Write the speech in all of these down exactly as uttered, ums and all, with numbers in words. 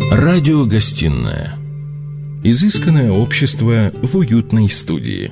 Радиогостинная. Изысканное общество в уютной студии.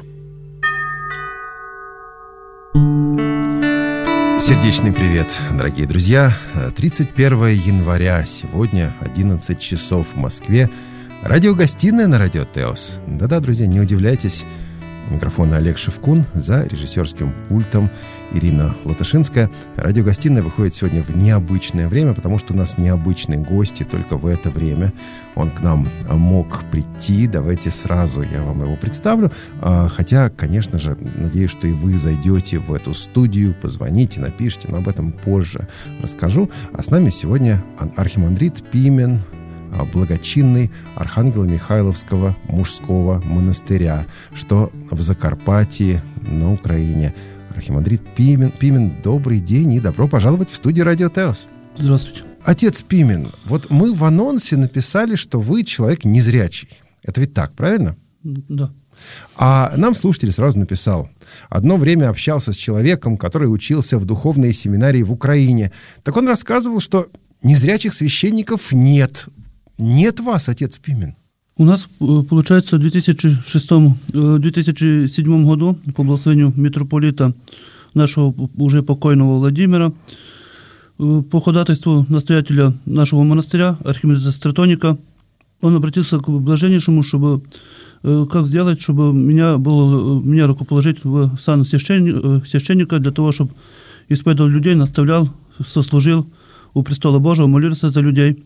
Сердечный привет, дорогие друзья. тридцать первого января, сегодня одиннадцать часов в Москве. Радиогостиная на Радио Теос. Да-да, друзья, не удивляйтесь. У микрофона Олег Шевкун, за режиссерским пультом Ирина Латышинская. Радиогостиная выходит сегодня в необычное время, потому что у нас необычный гость, и только в это время он к нам мог прийти. Давайте сразу я вам его представлю. Хотя, конечно же, надеюсь, что и вы зайдете в эту студию, позвоните, напишите, но об этом позже расскажу. А с нами сегодня архимандрит Пимен, благочинный Архангело-Михайловского мужского монастыря, что в Закарпатье на Украине. Архимандрит Пимен. Пимен, добрый день и добро пожаловать в студию Радио Теос. Здравствуйте. Отец Пимен, вот мы в анонсе написали, что вы человек незрячий. Это ведь так, правильно? Да. А нам слушатель сразу написал: одно время общался с человеком, который учился в духовной семинарии в Украине. Так он рассказывал, что незрячих священников нет. Нет вас, отец Пимен? У нас, получается, в две тысячи шестом — две тысячи седьмом году по благословению митрополита нашего уже покойного Владимира, по ходатайству настоятеля нашего монастыря, архимандрита Стратоника, он обратился к блаженнейшему, чтобы как сделать, чтобы меня было, меня рукоположить в сан священника для того, чтобы исповедовал людей, наставлял, сослужил у престола Божьего, молился за людей.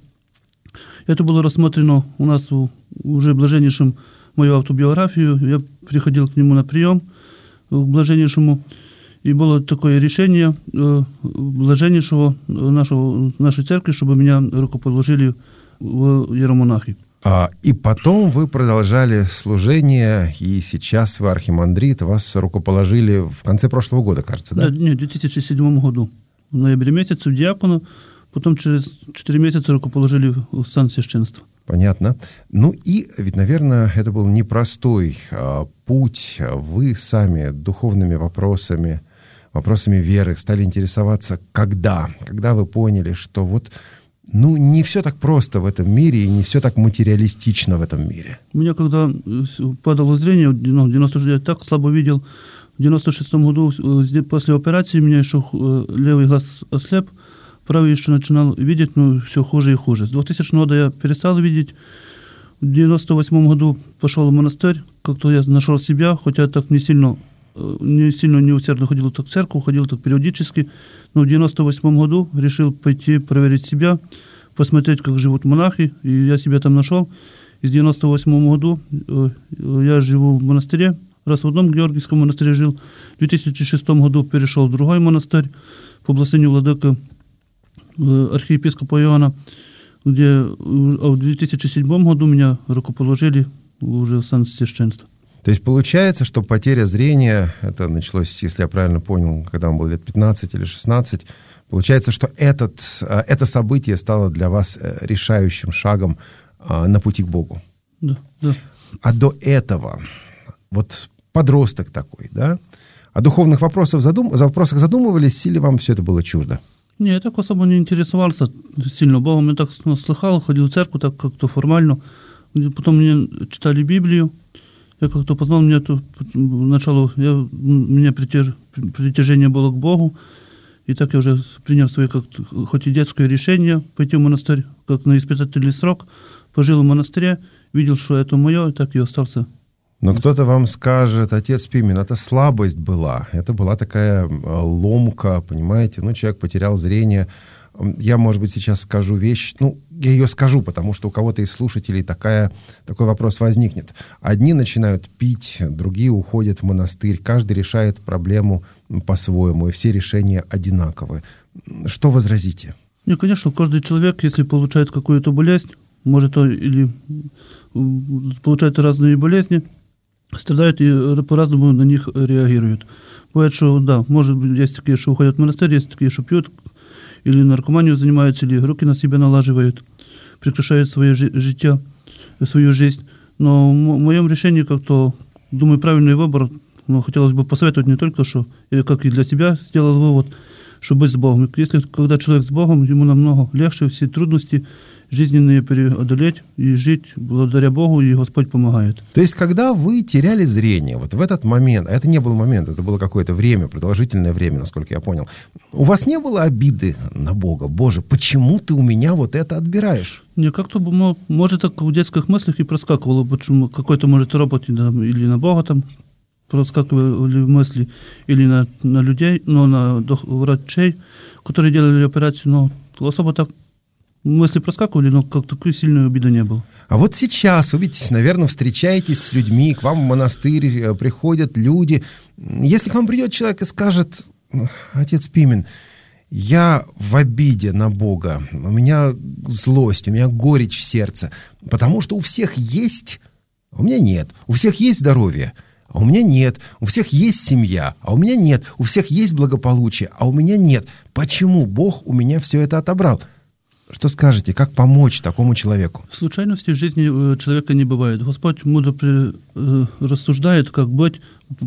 Это было рассмотрено у нас уже блаженнейшим мою автобиографию. Я приходил к нему на прием, к блаженнейшему, и было такое решение блаженнейшего нашего, нашей церкви, чтобы меня рукоположили в иеромонахи. А, и потом вы продолжали служение, и сейчас вы архимандрит, вас рукоположили в конце прошлого года, кажется, да? Да, нет, в две тысячи седьмом году, в ноябре месяце, в диакона. Потом через четыре месяца рукоположили в сан священства. Понятно. Ну и ведь, наверное, это был непростой а, путь. Вы сами духовными вопросами, вопросами веры стали интересоваться когда? Когда вы поняли, что вот, ну, не все так просто в этом мире и не все так материалистично в этом мире? У меня, когда падало зрение, ну, в девяносто шестом я так слабо видел. В девяносто шестом году после операции меня еще левый глаз ослеп. Правый еще начинал видеть, но все хуже и хуже. С двухтысячного года я перестал видеть. В девяносто восьмом году пошел в монастырь. Как-то я нашел себя, хотя так не сильно, не сильно неусердно ходил так в церковь, ходил так периодически. Но в девяносто восьмом году решил пойти проверить себя, посмотреть, как живут монахи. И я себя там нашел. И в девяносто восьмом году я живу в монастыре. Раз в одном Георгиевском монастыре жил. В две тысячи шестом году перешел в другой монастырь по благословению владыка архиепископа Иоанна, где в две тысячи седьмом году меня рукоположили уже в сан священства. То есть получается, что потеря зрения, это началось, если я правильно понял, когда вам было лет пятнадцать или шестнадцать, получается, что этот, это событие стало для вас решающим шагом на пути к Богу. Да, да. А до этого, вот подросток такой, да, о духовных вопросах, задум... вопросах задумывались, или вам все это было чуждо? Не, я так особо не интересовался сильно Богом. Я так слыхал, ходил в церковь так как-то формально. Потом мне читали Библию. Я как-то познал, мне это начало, я, у меня притяж, притяжение было к Богу. И так я уже принял свое, как, хоть и детское решение, пойти в монастырь, как на испытательный срок. Пожил в монастыре, видел, что это мое, и так и остался. Но кто-то вам скажет: отец Пимен, это слабость была, это была такая ломка, понимаете, ну, человек потерял зрение. Я, может быть, сейчас скажу вещь, ну, я ее скажу, потому что у кого-то из слушателей такая, такой вопрос возникнет. Одни начинают пить, другие уходят в монастырь, каждый решает проблему по-своему, и все решения одинаковы. Что возразите? Не, конечно, каждый человек, если получает какую-то болезнь, может, или получает разные болезни, страдают и по-разному на них реагируют. Бывает, что, да, может быть, есть такие, что уходят в монастырь, есть такие, что пьют, или наркоманию занимаются, или руки на себя налаживают, прекращают свое житие, свою жизнь. Но в моем решении как-то, думаю, правильный выбор, но хотелось бы посоветовать не только, что, как и для себя сделал вывод, что быть с Богом. Если когда человек с Богом, ему намного легче, все трудности жизненные преодолеть и жить благодаря Богу, и Господь помогает. То есть, когда вы теряли зрение, вот в этот момент, а это не был момент, это было какое-то время, продолжительное время, насколько я понял, у вас не было обиды на Бога? Боже, почему ты у меня вот это отбираешь? Не, как-то, может, так в детских мыслях и проскакивало, почему какой-то, может, робот или на Бога там проскакивали мысли, или на, на людей, но на врачей, которые делали операцию, но особо так мысли проскакивали, но как такой сильной обиды не было. А вот сейчас вы ведь, наверное, встречаетесь с людьми, к вам в монастырь приходят люди. Если к вам придет человек и скажет: отец Пимен, я в обиде на Бога, у меня злость, у меня горечь в сердце, потому что у всех есть, а у меня нет, у всех есть здоровье, а у меня нет, у всех есть семья, а у меня нет, у всех есть благополучие, а у меня нет. Почему Бог у меня все это отобрал? Что скажете, как помочь такому человеку? Случайности в жизни человека не бывает. Господь мудро при, э, рассуждает, как быть.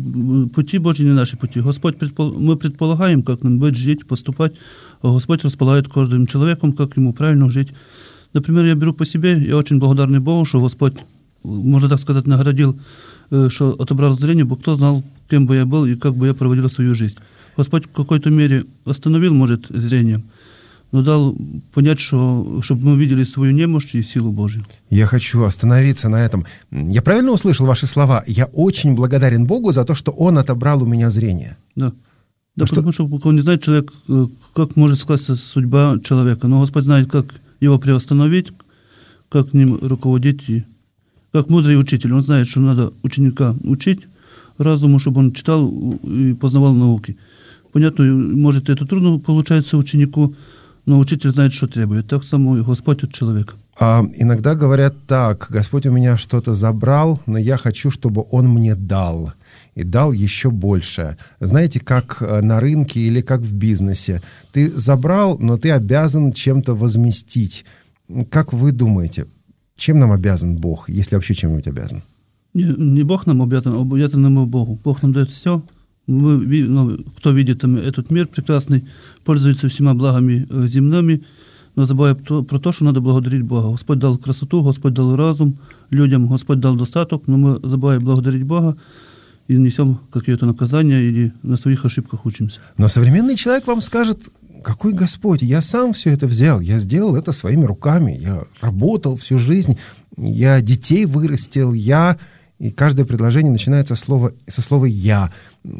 Пути Божьи не наши пути. Господь, предпол... мы предполагаем, как нам быть, жить, поступать, а Господь располагает каждым человеком, как ему правильно жить. Например, я беру по себе, я очень благодарный Богу, что Господь, можно так сказать, наградил, э, что отобрал зрение, бо кто знал, кем бы я был и как бы я проводил свою жизнь. Господь в какой-то мере остановил, может, зрение, но дал понять, что, чтобы мы видели свою немощь и силу Божью. Я хочу остановиться на этом. Я правильно услышал ваши слова? Я очень благодарен Богу за то, что Он отобрал у меня зрение. Да. Да, что... потому что он не знает человек, как может скласться судьба человека. Но Господь знает, как его приостановить, как ним руководить. И как мудрый учитель. Он знает, что надо ученика учить разуму, чтобы он читал и познавал науки. Понятно, может, это трудно получается ученику, но учитель знает, что требует. Так само и Господь от человека. А иногда говорят так: Господь у меня что-то забрал, но я хочу, чтобы Он мне дал. И дал еще больше. Знаете, как на рынке или как в бизнесе. Ты забрал, но ты обязан чем-то возместить. Как вы думаете, чем нам обязан Бог, если вообще чем-нибудь обязан? Не, не Бог нам обязан, а обязаны мы Богу. Бог нам дает все. Мы, ну, кто видит этот мир прекрасный, пользуется всеми благами земными, но забывая про то, что надо благодарить Бога. Господь дал красоту, Господь дал разум людям, Господь дал достаток, но мы забываем благодарить Бога и несем какие-то наказания или на своих ошибках учимся. Но современный человек вам скажет: какой Господь, я сам все это взял, я сделал это своими руками, я работал всю жизнь, я детей вырастил, я... И каждое предложение начинается слово, со слова «я».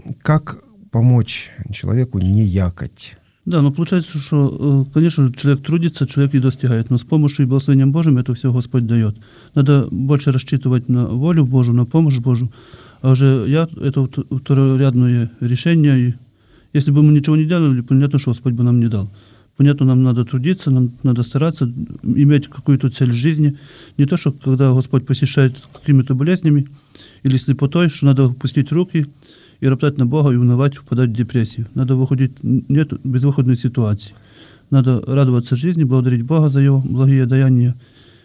Как помочь человеку не якать? Да, но получается, что, конечно, человек трудится, человек и достигает, но с помощью и благословением Божьим это все Господь дает. Надо больше рассчитывать на волю Божию, на помощь Божию. А уже я – это второрядное решение. И если бы мы ничего не делали, понятно, что Господь бы нам не дал. Понятно, нам надо трудиться, нам надо стараться, иметь какую-то цель в жизни. Не то, что когда Господь посещает какими-то болезнями или слепотой, что надо опустить руки и роптать на Бога, и унывать, впадать в депрессию. Надо выходить, нет безвыходной ситуации. Надо радоваться жизни, благодарить Бога за Его благие даяния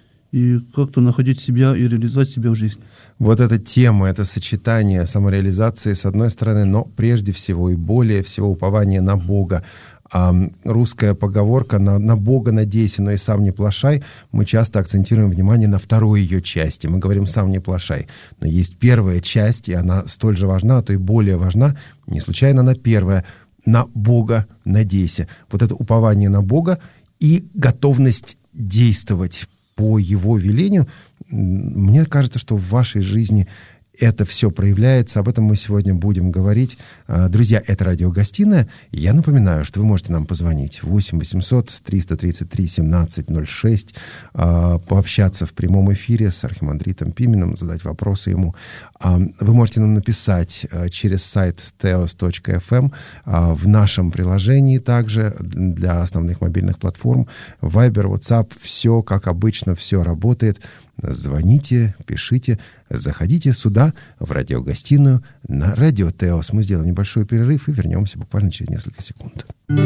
и как-то находить себя и реализовать себя в жизни. Вот эта тема, это сочетание самореализации с одной стороны, но прежде всего и более всего упование на Бога. А русская поговорка на, на Бога надейся, но и сам не плашай. Мы часто акцентируем внимание на второй ее части. Мы говорим сам не плашай. Но есть первая часть, и она столь же важна, а то и более важна. Не случайно она первая. На Бога надейся. Вот это упование на Бога и готовность действовать по Его велению. Мне кажется, что в вашей жизни это все проявляется. Об этом мы сегодня будем говорить. Друзья, это радиогостиная. Я напоминаю, что вы можете нам позвонить восемь восемьсот триста тридцать три семнадцать ноль шесть, пообщаться в прямом эфире с архимандритом Пименом, задать вопросы ему. Вы можете нам написать через сайт теос точка эф эм в нашем приложении также для основных мобильных платформ. Вайбер, WhatsApp, все как обычно, все работает. Звоните, пишите, заходите сюда, в радиогостиную, на Радио Теос. Мы сделаем небольшой перерыв и вернемся буквально через несколько секунд.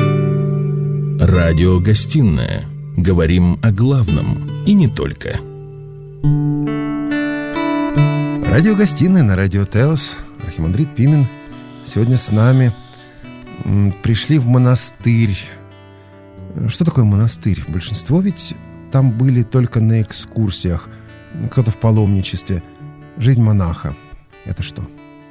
Радиогостиная. Говорим о главном и не только. Радиогостиная на Радио Теос. Архимандрит Пимен сегодня с нами. Пришли в монастырь. Что такое монастырь? Большинство ведь там были только на экскурсиях, кто-то в паломничестве. Жизнь монаха – это что?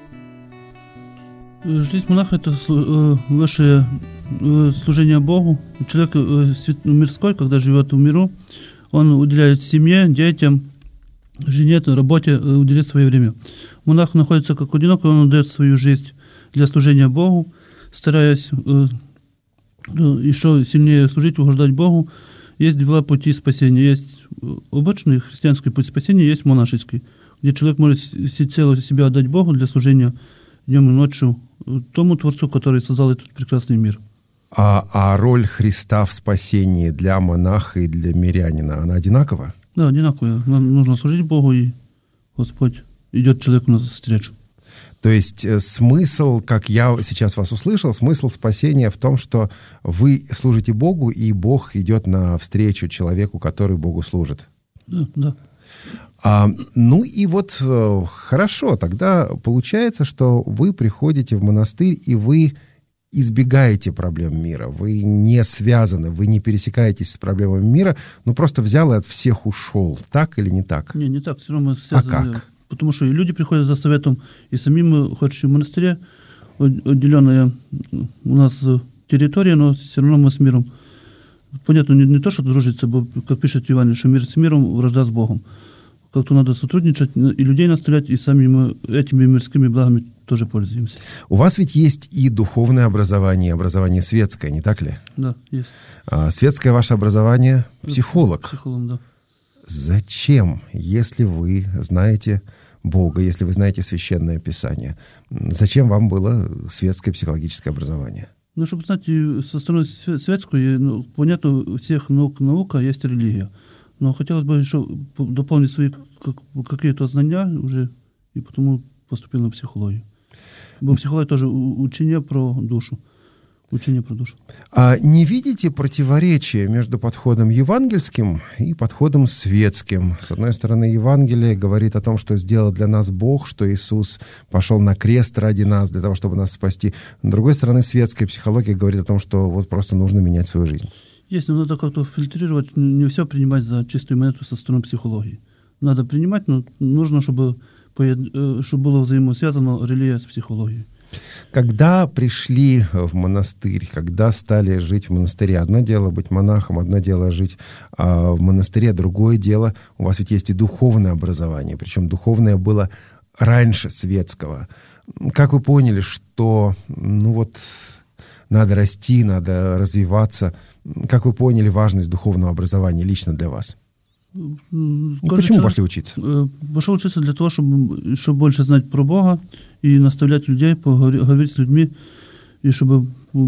Жизнь монаха – это высшее служение Богу. Человек мирской, когда живет в миру, он уделяет семье, детям, жене, работе, уделяет свое время. Монах находится как одинокий, он отдает свою жизнь для служения Богу, стараясь еще сильнее служить, угождать Богу. Есть два пути спасения. Есть обычный христианский путь спасения, есть монашеский, где человек может всецело себя отдать Богу для служения днем и ночью тому Творцу, который создал этот прекрасный мир. А, а роль Христа в спасении для монаха и для мирянина, она одинакова? Да, одинаковая. Нам нужно служить Богу, и Господь идет человеку навстречу. То есть смысл, как я сейчас вас услышал, смысл спасения в том, что вы служите Богу, и Бог идет навстречу человеку, который Богу служит. Да, да. А, ну и вот хорошо, тогда получается, что вы приходите в монастырь, и вы избегаете проблем мира, вы не связаны, вы не пересекаетесь с проблемами мира, но просто взял и от всех ушел. Так или не так? Не, не так, все равно мы связаны. А как? Потому что и люди приходят за советом, и самим мы, хоть и в монастыре, отделенная у нас территория, но все равно мы с миром. Понятно, не, не то, что дружится, как пишет Иван, что мир с миром, вражда с Богом. Как-то надо сотрудничать, и людей наставлять, и сами мы этими мирскими благами тоже пользуемся. У вас ведь есть и духовное образование, и образование светское, не так ли? Да, есть. А светское ваше образование – психолог. Психолог, да. Зачем, если вы знаете Бога, если вы знаете Священное Писание, зачем вам было светское психологическое образование? Ну, чтобы знать со стороны светскую, ну, понятно, у всех наук наука есть религия. Но хотелось бы еще дополнить свои какие-то знания уже, и потому поступил на психологию. Бо психология тоже учение про душу. Учение про душу. А не видите противоречия между подходом евангельским и подходом светским? С одной стороны, Евангелие говорит о том, что сделал для нас Бог, что Иисус пошел на крест ради нас, для того, чтобы нас спасти. С другой стороны, светская психология говорит о том, что вот просто нужно менять свою жизнь. Есть, но надо как-то фильтрировать, не все принимать за чистую монету со стороны психологии. Надо принимать, но нужно, чтобы, чтобы было взаимосвязано религия с психологией. Когда пришли в монастырь, когда стали жить в монастыре, одно дело быть монахом, одно дело жить а, в монастыре, другое дело, у вас ведь есть и духовное образование, причем духовное было раньше светского. Как вы поняли, что ну вот, надо расти, надо развиваться? Как вы поняли важность духовного образования лично для вас? Почему человек пошли учиться? Пошел учиться для того, чтобы еще больше знать про Бога и наставлять людей, поговорить с людьми, и чтобы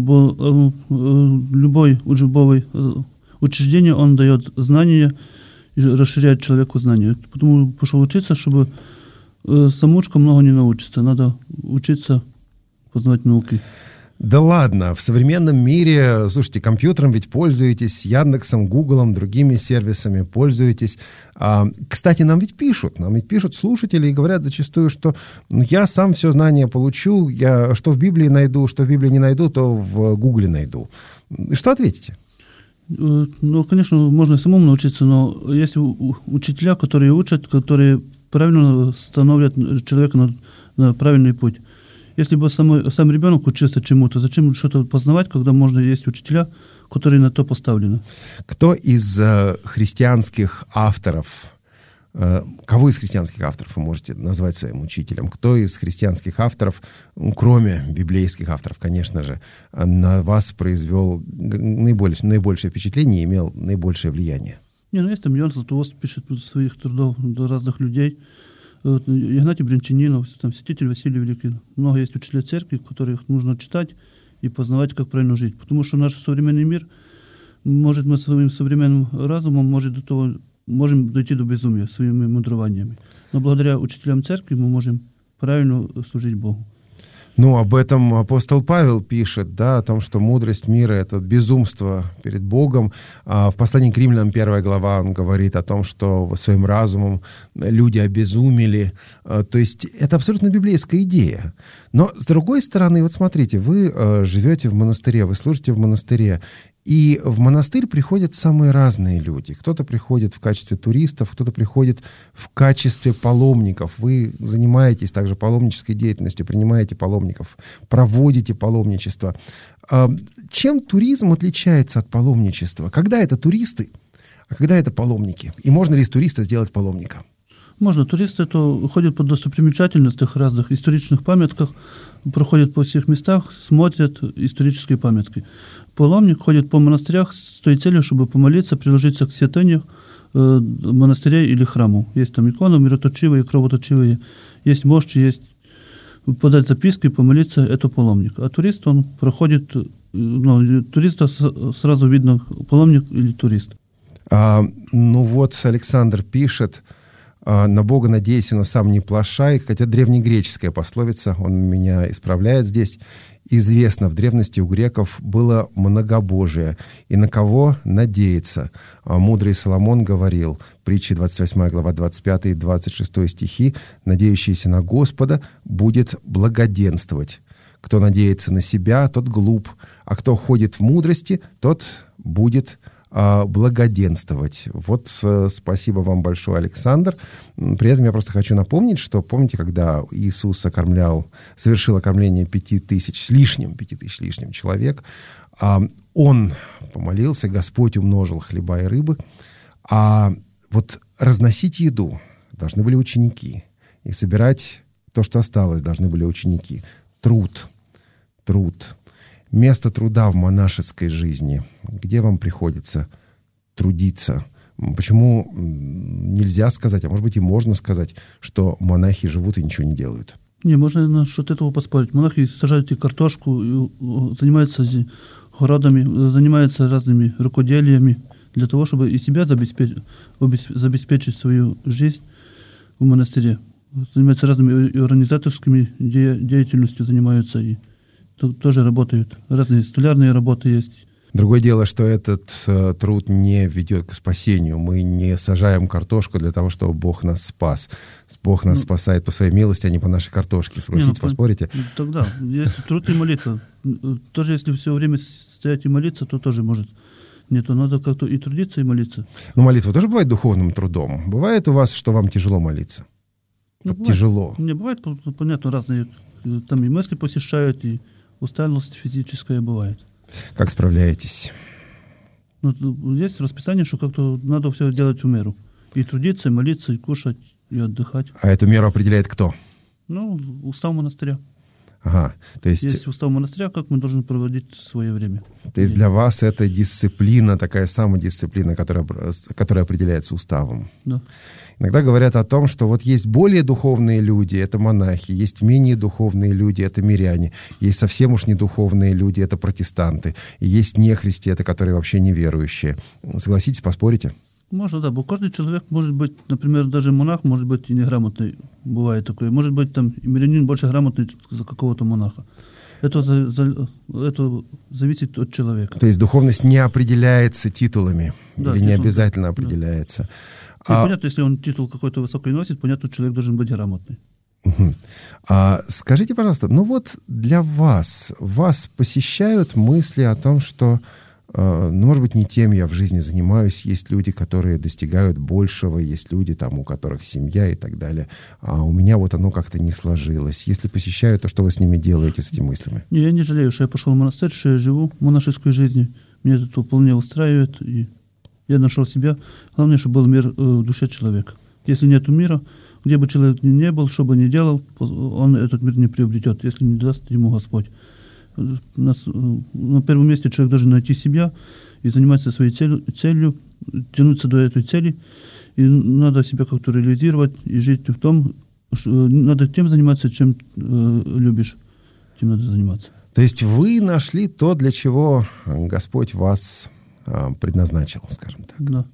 любой учебовое учреждение, он дает знания и расширяет человеку знания. Потому пошел учиться, чтобы самоучка много не научиться. Надо учиться познавать науки. Да ладно, в современном мире, слушайте, компьютером ведь пользуетесь, Яндексом, Гуглом, другими сервисами пользуетесь. А, кстати, нам ведь пишут, нам ведь пишут слушатели и говорят зачастую, что ну, я сам все знания получу, я что в Библии найду, что в Библии не найду, то в Гугле найду. Что ответите? Ну, конечно, можно самому научиться, но есть учителя, которые учат, которые правильно становят человека на, на правильный путь. Если бы сам, сам ребенок учился чему-то, зачем что-то познавать, когда можно есть учителя, которые на то поставлены? Кто из э, христианских авторов, э, кого из христианских авторов вы можете назвать своим учителем? Кто из христианских авторов, кроме библейских авторов, конечно же, на вас произвел наиболее, наибольшее впечатление и имел наибольшее влияние? Не, ну есть там Иоанн Златоуст пишет своих трудов до разных людей. Игнатий Брянчанинов, там, святитель Василий Великий. Много есть учителей церкви, которых нужно читать и познавать, как правильно жить. Потому что наш современный мир, может, мы своим современным разумом может до того, можем дойти до безумия своими мудрованиями. Но благодаря учителям церкви мы можем правильно служить Богу. Ну, об этом апостол Павел пишет, да, о том, что мудрость мира — это безумство перед Богом. А в послании к Римлянам, первая глава, он говорит о том, что своим разумом люди обезумели. То есть это абсолютно библейская идея. Но, с другой стороны, вот смотрите, вы живете в монастыре, вы служите в монастыре, И в монастырь приходят самые разные люди. Кто-то приходит в качестве туристов, кто-то приходит в качестве паломников. Вы занимаетесь также паломнической деятельностью, принимаете паломников, проводите паломничество. Чем туризм отличается от паломничества? Когда это туристы, а когда это паломники? И можно ли из туриста сделать паломника? Можно. Туристы то ходят по достопримечательностях, разных исторических памятках, проходят по всех местах, смотрят исторические памятки. Паломник ходит по монастырях с той целью, чтобы помолиться, приложиться к святынях э, монастырей или храму. Есть там иконы мироточивые, кровоточивые, есть мощи, есть подать записки, помолиться, это паломник. А турист, он проходит, ну, туриста сразу видно, паломник или турист. А, ну вот Александр пишет: «На Бога надейся, но сам не плашай». Хотя древнегреческая пословица, он меня исправляет здесь. Известно, в древности у греков было многобожие. И на кого надеяться? Мудрый Соломон говорил, притча двадцать восьмая глава, двадцать пятый и двадцать шестой стихи: «Надеющийся на Господа будет благоденствовать. Кто надеется на себя, тот глуп, а кто ходит в мудрости, тот будет благоденствовать». Вот спасибо вам большое, Александр. При этом я просто хочу напомнить, что помните, когда Иисус окормлял, совершил окормление пяти тысяч с лишним, пяти тысяч с лишним человек, он помолился, Господь умножил хлеба и рыбы, а вот разносить еду должны были ученики, и собирать то, что осталось, должны были ученики. Труд, труд. Место труда в монашеской жизни. Где вам приходится трудиться? Почему нельзя сказать, а может быть и можно сказать, что монахи живут и ничего не делают? Не, можно насчет этого поспорить. Монахи сажают и картошку, и занимаются городами, занимаются разными рукоделиями для того, чтобы и себя забеспечить, забеспечить свою жизнь в монастыре. Занимаются разными организаторскими деятельностью, занимаются и тоже работают. Разные столярные работы есть. Другое дело, что этот э, труд не ведет к спасению. Мы не сажаем картошку для того, чтобы Бог нас спас. Бог нас ну, спасает по своей милости, а не по нашей картошке. Согласитесь, не, ну, поспорите? Тогда, если труд и молитва. Тоже, если все время стоять и молиться, то тоже может. Нет, то надо как-то и трудиться, и молиться. Но молитва тоже бывает духовным трудом. Бывает у вас, что вам тяжело молиться? Ну, вот бывает, тяжело. Не, бывает, понятно, разные. Там и мысли посещают, и усталость физическая бывает. Как справляетесь? Ну, есть расписание, что как-то надо все делать в меру. И трудиться, и молиться, и кушать, и отдыхать. А эту меру определяет кто? Ну, устав монастыря. Ага, то есть... Есть устав монастыря, как мы должны проводить свое время. То есть для вас это дисциплина, такая самодисциплина, которая, которая определяется уставом. Да. Иногда говорят о том, что вот есть более духовные люди, это монахи, есть менее духовные люди, это миряне, есть совсем уж недуховные люди, это протестанты, и есть нехристи, это которые вообще неверующие. Согласитесь, поспорите? Можно, да. Каждый человек может быть, например, даже монах может быть и неграмотный, бывает такое. Может быть, там мирянин больше грамотный за какого-то монаха. Это, за, за, это зависит от человека. То есть духовность не определяется титулами, да, или титул, не обязательно определяется. Да. А... Понятно, если он титул какой-то высокий носит, понятно, человек должен быть грамотный. Угу. А скажите, пожалуйста, ну вот для вас, вас посещают мысли о том, что, э, ну, может быть, не тем я в жизни занимаюсь, есть люди, которые достигают большего, есть люди, там, у которых семья и так далее, а у меня вот оно как-то не сложилось. Если посещают, то что вы с ними делаете, с этими мыслями? Не, я не жалею, что я пошел в монастырь, что я живу монашеской жизнью. Меня это вполне устраивает, и я нашел себя. Главное, чтобы был мир в душе человека. Если нет мира, где бы человек ни был, что бы ни делал, он этот мир не приобретет, если не даст ему Господь. Нас, на первом месте человек должен найти себя и заниматься своей целью, целью, тянуться до этой цели. И надо себя как-то реализировать и жить в том, что надо тем заниматься, чем э, любишь, тем надо заниматься. То есть вы нашли то, для чего Господь вас предназначил, скажем так. Да.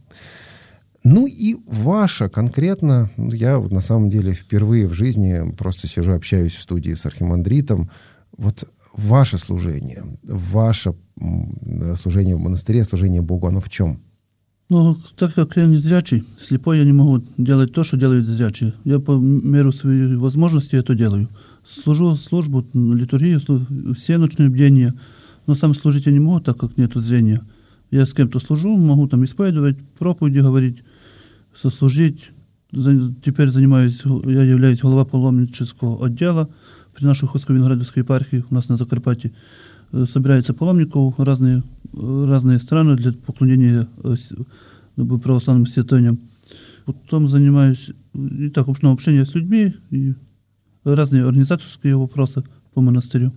Ну и ваша конкретно, я на самом деле впервые в жизни просто сижу, общаюсь в студии с архимандритом. Вот ваше служение, ваше служение в монастыре, служение Богу, оно в чем? Ну, так как я не зрячий, слепой, я не могу делать то, что делают зрячие. Я по меру своей возможности это делаю. Служу службу, литургию, все ночные бдения, но сам служить я не могу, так как нету зрения. Я с кем-то служу, могу там исповедовать, проповеди говорить, сослужить. Теперь занимаюсь, я являюсь глава паломнического отдела при нашей Уходско-Виноградовской епархии. У нас на Закарпатье собирается паломников разные, разные страны для поклонения православным святыням. Потом занимаюсь и так общего общения с людьми, и разные организаторские вопросы по монастырю.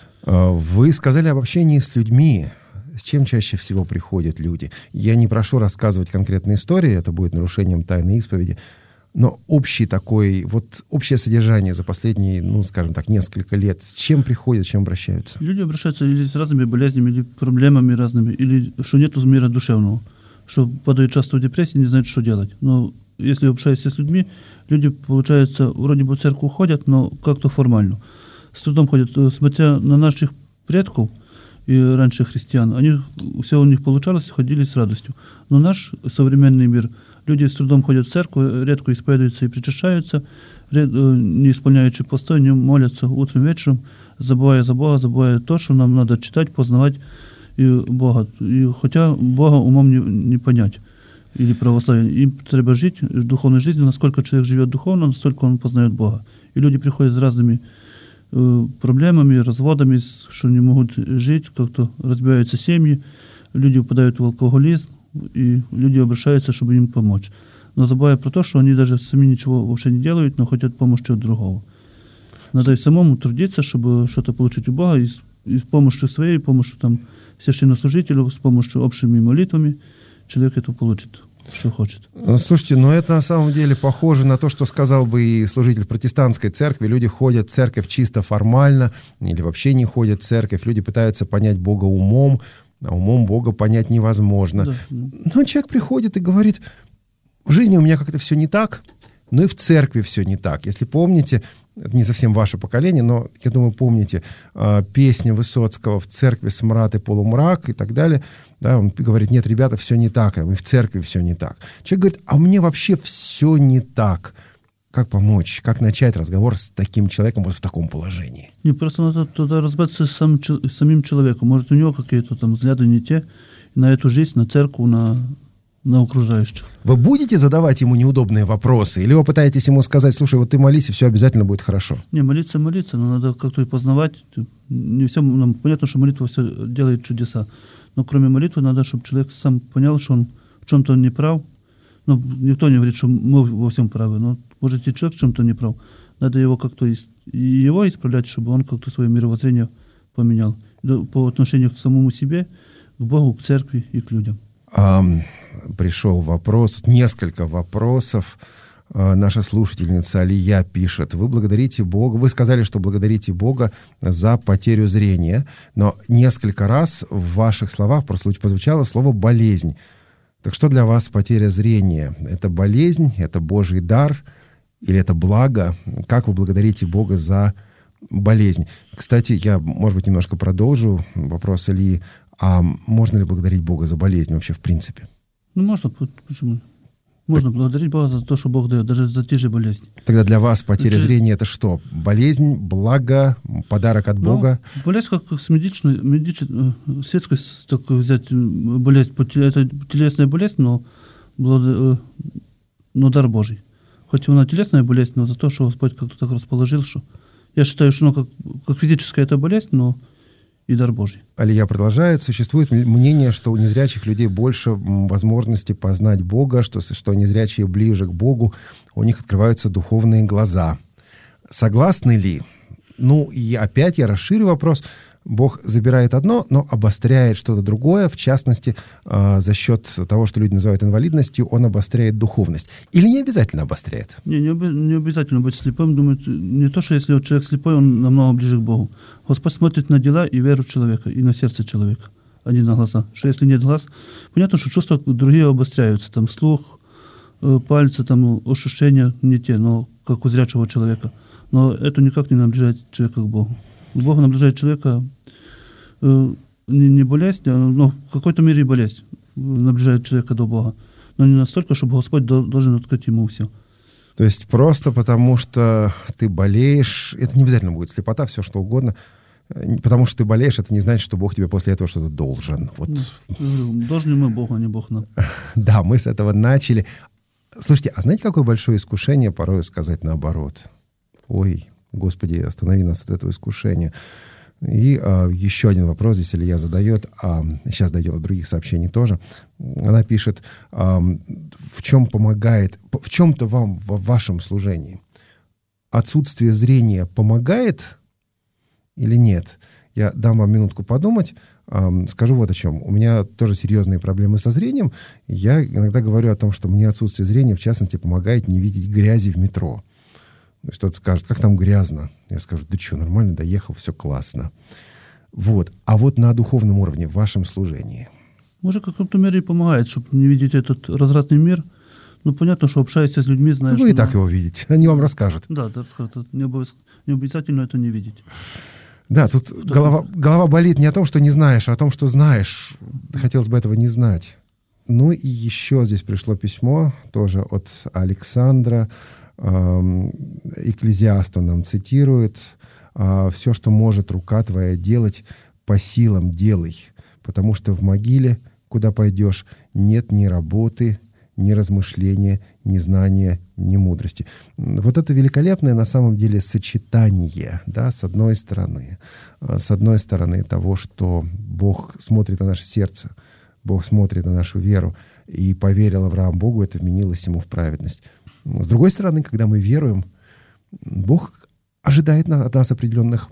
Вы сказали об общении с людьми. С чем чаще всего приходят люди? Я не прошу рассказывать конкретные истории, это будет нарушением тайны исповеди, но общий такой, вот общее содержание за последние, ну, скажем так, несколько лет, с чем приходят, с чем обращаются? Люди обращаются или с разными болезнями, или проблемами разными, или что нету мира душевного, что падают часто в депрессии, не знают, что делать. Но если общаешься с людьми, люди, получается, вроде бы в церковь ходят, но как-то формально. С трудом ходят. Смотря на наших предков и раньше христиан, они, все у них получалось, ходили с радостью. Но наш современный мир, люди с трудом ходят в церковь, редко исповедуются и причащаются, не исполняющие постой, не молятся утром, вечером, забывая за Бога, забывая то, что нам надо читать, познавать и Бога. И хотя Бога умом не, не понять, или православие, им треба жить духовной жизнью, насколько человек живет духовно, настолько он познает Бога. И люди приходят с разными э, проблемами, разводами, что не могут жить, как-то разбиваются семьи, люди упадают в алкоголизм, и люди обращаются, чтобы им помочь. Но забывая про то, что они даже сами ничего вообще не делают, но хотят помощи от другого. Надо и самому трудиться, чтобы что-то получить у Бога, и с, и с помощью своей, с помощью там, священнослужителю, с помощью общими молитвами человек это получит, что хочет. Слушайте, но это на самом деле похоже на то, что сказал бы и служитель протестантской церкви. Люди ходят в церковь чисто формально, или вообще не ходят в церковь. Люди пытаются понять Бога умом, а умом Бога понять невозможно. Да. Но человек приходит и говорит: в жизни у меня как-то все не так, но и в церкви все не так. Если помните, это не совсем ваше поколение, но, я думаю, помните э, песню Высоцкого «В церкви смрад и полумрак» и так далее. Да, он говорит: нет, ребята, все не так, и в церкви все не так. Человек говорит: а мне вообще все не так. Как помочь? Как начать разговор с таким человеком вот в таком положении? Не, просто надо туда разбираться с сам, самим человеком. Может, у него какие-то там взгляды не те на эту жизнь, на церковь, на, на окружающих. Вы будете задавать ему неудобные вопросы? Или вы пытаетесь ему сказать: слушай, вот ты молись, и все обязательно будет хорошо? Не, молиться, молиться, но надо как-то и познавать. Не всем нам понятно, что молитва все делает чудеса. Но кроме молитвы надо, чтобы человек сам понял, что он в чем-то не прав. Ну, никто не говорит, что мы во всем правы, но может и человек в чем-то не прав. Надо его как-то и его исправлять, чтобы он как-то свое мировоззрение поменял по отношению к самому себе, к Богу, к церкви и к людям. А, пришел вопрос, тут несколько вопросов. А, наша слушательница Алия пишет: вы благодарите Бога, вы сказали, что благодарите Бога за потерю зрения, но несколько раз в ваших словах прозвучало слово «болезнь». Так что для вас потеря зрения? Это болезнь, это Божий дар или это благо? Как вы благодарите Бога за болезнь? Кстати, я, может быть, немножко продолжу вопрос Ильи. А можно ли благодарить Бога за болезнь вообще в принципе? Ну, можно. Почему? Можно так... благодарить Бога за то, что Бог дает, даже за те же болезни. Тогда для вас потеря это... зрения — это что? Болезнь, благо, подарок от ну, Бога? Болезнь как с медичной, медичной светской, так взять, болезнь, это телесная болезнь, но, но дар Божий. Хоть она телесная болезнь, но за то, что Господь как-то так расположил, что... Я считаю, что ну, как, как физическая это болезнь, но и дар Божий. Алия продолжает. Существует мнение, что у незрячих людей больше возможности познать Бога, что, что незрячие ближе к Богу, у них открываются духовные глаза. Согласны ли? Ну, и опять я расширю вопрос. Бог забирает одно, но обостряет что-то другое. В частности, э, за счет того, что люди называют инвалидностью, он обостряет духовность. Или не обязательно обостряет? Не, не, оби- не обязательно быть слепым. Думают, не то, что если человек слепой, он намного ближе к Богу. Господь смотрит на дела и веру человека, и на сердце человека, а не на глаза. Что если нет глаз, понятно, что чувства другие обостряются. Там слух, э, пальцы, там, ощущения не те, но как у зрячего человека. Но это никак не наближает человека к Богу. Бог наближает человека э, не, не болезнь, а, но в какой-то мере и болезнь наближает человека до Бога. Но не настолько, чтобы Господь до, должен открыть ему все. То есть просто потому, что ты болеешь, это не обязательно будет слепота, все что угодно, Потому что ты болеешь, это не значит, что Бог тебе после этого что-то должен. Вот. Должны мы Богу, а не Бог нам. Да, мы с этого начали. Слушайте, а знаете, какое большое искушение порой сказать наоборот? Ой, Господи, останови нас от этого искушения. И а, еще один вопрос здесь Илья задает, а сейчас дойдем до других сообщений тоже. Она пишет, а, в чем помогает, в чем-то вам в вашем служении отсутствие зрения помогает или нет? Я дам вам минутку подумать. Скажу вот о чем. У меня тоже серьезные проблемы со зрением. Я иногда говорю о том, что мне отсутствие зрения, в частности, помогает не видеть грязи в метро. То есть кто-то скажет, как там грязно. Я скажу, да что, нормально, доехал, все классно. Вот. А вот на духовном уровне, в вашем служении? Может, в каком-то мере и помогает, чтобы не видеть этот развратный мир. Ну, понятно, что общаясь с людьми, знаешь... Вы и на... так его видите, они вам расскажут. Да, да, не, обовяз... не обязательно это не видеть. Да, тут голова, голова болит не о том, что не знаешь, а о том, что знаешь. Хотелось бы этого не знать. Ну и еще здесь пришло письмо, тоже от Александра. Экклезиаст он нам цитирует. «Все, что может рука твоя делать, по силам делай, потому что в могиле, куда пойдешь, нет ни работы, ни размышления, ни знания, ни мудрости». Вот это великолепное на самом деле сочетание, да, с одной стороны, с одной стороны того, что Бог смотрит на наше сердце, Бог смотрит на нашу веру, и поверил Авраам Богу, это вменилось ему в праведность. С другой стороны, когда мы веруем, Бог ожидает от нас определенных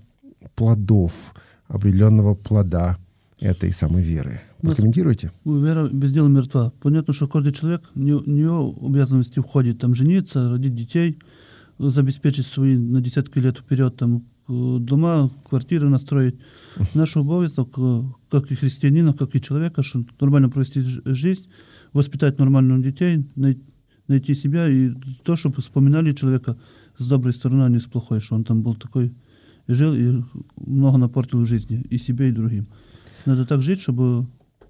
плодов, определенного плода этой самой веры. Прокомментируйте. Вера без дела мертва. Понятно, что каждый человек, не, не его обязанности входит там жениться, родить детей, обеспечить свои на десятки лет вперед там дома, квартиры настроить. Наш обовязок, как и христианина, как и человека, что нормально провести жизнь, воспитать нормальных детей, найти себя и то, чтобы вспоминали человека с доброй стороны, а не с плохой, что он там был такой, и жил, и много напортил в жизни, и себе, и другим. Надо так жить, чтобы,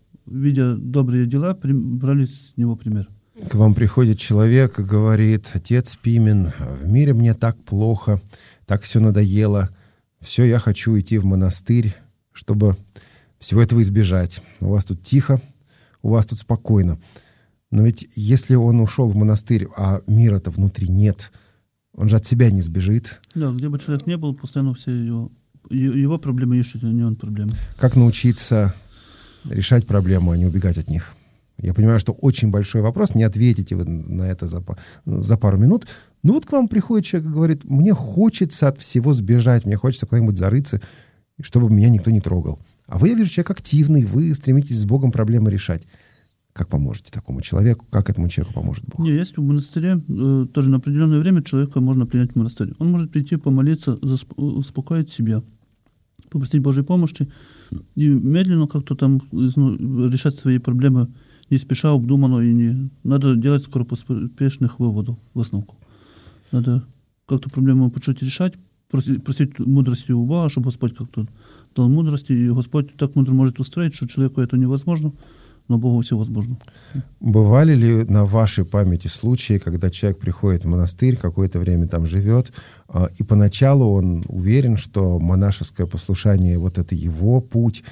видя добрые дела, брали с него пример. К вам приходит человек и говорит: отец Пимен, в мире мне так плохо, так все надоело, все, я хочу идти в монастырь, чтобы всего этого избежать. У вас тут тихо, у вас тут спокойно. Но ведь если он ушел в монастырь, а мира-то внутри нет, он же от себя не сбежит. Да, где бы человек не был, постоянно все его, его проблемы ищут, а не он проблемы. Как научиться решать проблему, а не убегать от них? Я понимаю, что очень большой вопрос, не ответите вы на это за, за пару минут. Ну вот к вам приходит человек и говорит: мне хочется от всего сбежать, мне хочется куда-нибудь зарыться, чтобы меня никто не трогал. А вы, я вижу, человек активный, вы стремитесь с Богом проблемы решать. Как поможете такому человеку? Как этому человеку поможет Бог? Не, есть в монастыре, э, тоже на определенное время человека можно принять в монастырь. Он может прийти, помолиться, засп- успокоить себя, попросить Божьей помощи и медленно как-то там ну, решать свои проблемы, не спеша, обдуманно, и не надо делать скоропоспешных выводов в основку. Надо как-то проблему почуть решать, просить, просить мудрости у Бога, чтобы Господь как-то дал мудрости, и Господь так мудро может устроить, что человеку это невозможно, но Богу все возможно. Бывали ли на вашей памяти случаи, когда человек приходит в монастырь, какое-то время там живет, и поначалу он уверен, что монашеское послушание вот это его путь,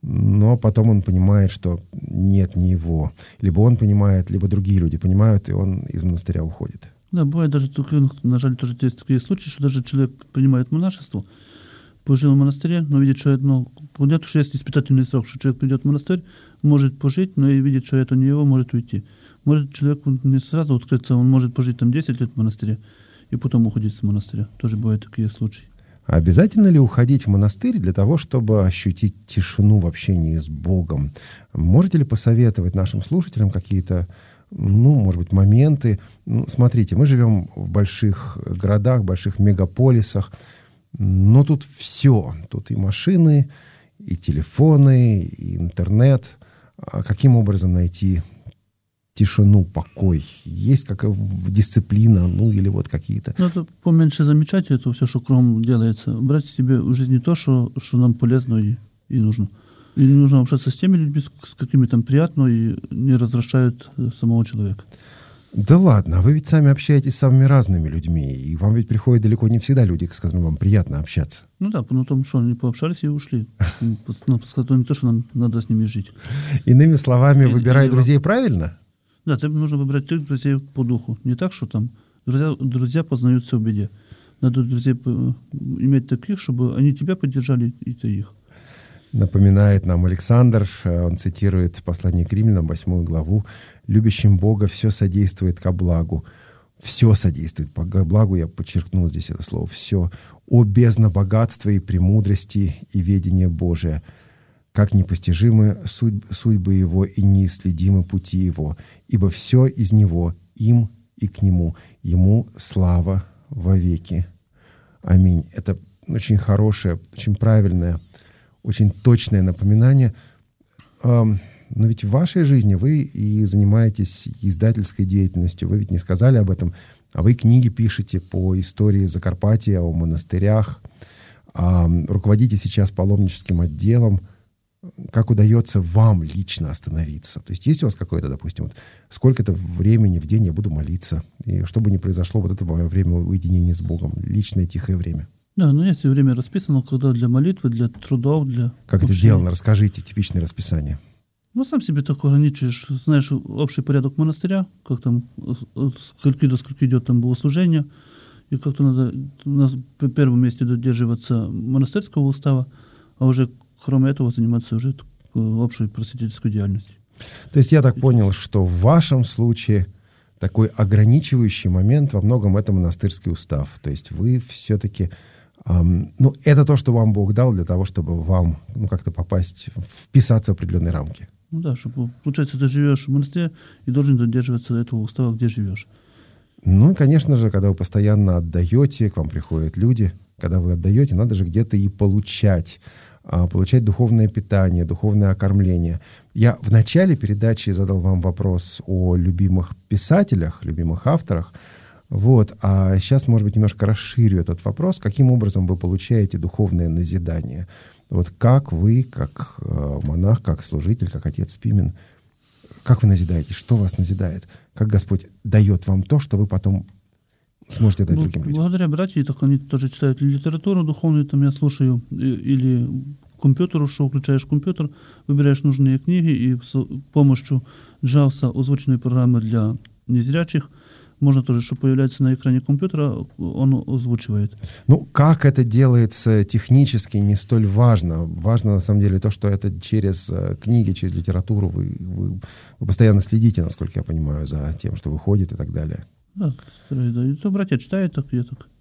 но потом он понимает, что нет, не его. Либо он понимает, либо другие люди понимают, и он из монастыря уходит. Да, бывает даже, на жаль, тоже есть такие случаи, что даже человек принимает монашество, пожил в монастыре, но видит, что это, ну, понятно, что есть испытательный срок, что человек придет в монастырь, может пожить, но и видит, что это не его, может уйти. Может человек не сразу открыться, он может пожить там десять лет в монастыре и потом уходить с монастыря. Тоже бывают такие случаи. А обязательно ли уходить в монастырь для того, чтобы ощутить тишину в общении с Богом? Можете ли посоветовать нашим слушателям какие-то, ну, может быть, моменты? Ну, смотрите, мы живем в больших городах, больших мегаполисах, но тут все. Тут и машины, и телефоны, и интернет. А каким образом найти тишину, покой? Есть какая дисциплина, ну или вот какие-то... Ну, это поменьше замечать это все, что кругом делается. Брать себе в жизни то, что, что нам полезно и, и нужно. И нужно общаться с теми людьми, с какими там приятно и не разрушают самого человека. Да ладно, вы ведь сами общаетесь с самыми разными людьми, и вам ведь приходят далеко не всегда люди, с которыми вам приятно общаться. Ну да, ну том, что они пообщались и ушли. Ну, не то, что нам надо с ними жить. Иными словами, Или, выбирай или друзей правильно? Да, тебе нужно выбирать тех друзей по духу. Не так, что там друзья, друзья познаются в беде. Надо друзей иметь таких, чтобы они тебя поддержали, и ты их. Напоминает нам Александр, он цитирует послание к Римлянам, восьмую главу. «Любящим Бога все содействует ко благу». Все содействует ко благу, я подчеркнул здесь это слово. Все. «О бездна богатства и премудрости и ведения Божия, как непостижимы судь, судьбы Его и неисследимы пути Его, ибо все из Него, им и к Нему, Ему слава вовеки. Аминь». Это очень хорошее, очень правильное, очень точное напоминание. Но ведь в вашей жизни вы и занимаетесь издательской деятельностью. Вы ведь не сказали об этом, а вы книги пишете по истории Закарпатья, о монастырях, руководите сейчас паломническим отделом. Как удается вам лично остановиться? То есть есть у вас какое-то, допустим, вот сколько-то времени в день я буду молиться, и что бы ни произошло, вот это мое время уединения с Богом, личное тихое время. Да, но есть время расписано, когда для молитвы, для трудов, для... Как это сделано? Расскажите типичное расписание. Ну, сам себе так ограничиваешь, знаешь, общий порядок монастыря, как там, скольки до скольки идет там богослужение, и как-то надо на первом месте додерживаться монастырского устава, а уже кроме этого заниматься уже общей просветительской деятельностью. То есть я так понял, что в вашем случае такой ограничивающий момент во многом это монастырский устав. То есть вы все-таки... эм, ну, это то, что вам Бог дал для того, чтобы вам ну, как-то попасть, вписаться в определенные рамки. Ну да, чтобы, получается, ты живешь в монастыре и должен додерживаться этого устава, где живешь. Ну и, конечно же, когда вы постоянно отдаете, к вам приходят люди, когда вы отдаете, надо же где-то и получать, получать духовное питание, духовное окормление. Я в начале передачи задал вам вопрос о любимых писателях, любимых авторах. Вот. А сейчас, может быть, немножко расширю этот вопрос. Каким образом вы получаете духовное назидание? Вот как вы, как монах, как служитель, как отец Пимен, как вы назидаетесь? Что вас назидает? Как Господь дает вам то, что вы потом сможете дать ну, другим людям? Благодаря братьям, так они тоже читают литературу духовную, там я слушаю, или компьютеру, что включаешь компьютер, выбираешь нужные книги, и с помощью джавса озвученной программы для незрячих можно тоже, что появляется на экране компьютера, он озвучивает. Ну, как это делается технически, не столь важно. Важно, на самом деле, то, что это через книги, через литературу вы, вы, вы постоянно следите, насколько я понимаю, за тем, что выходит и так далее. Да, да. И то братья читают, так и я так.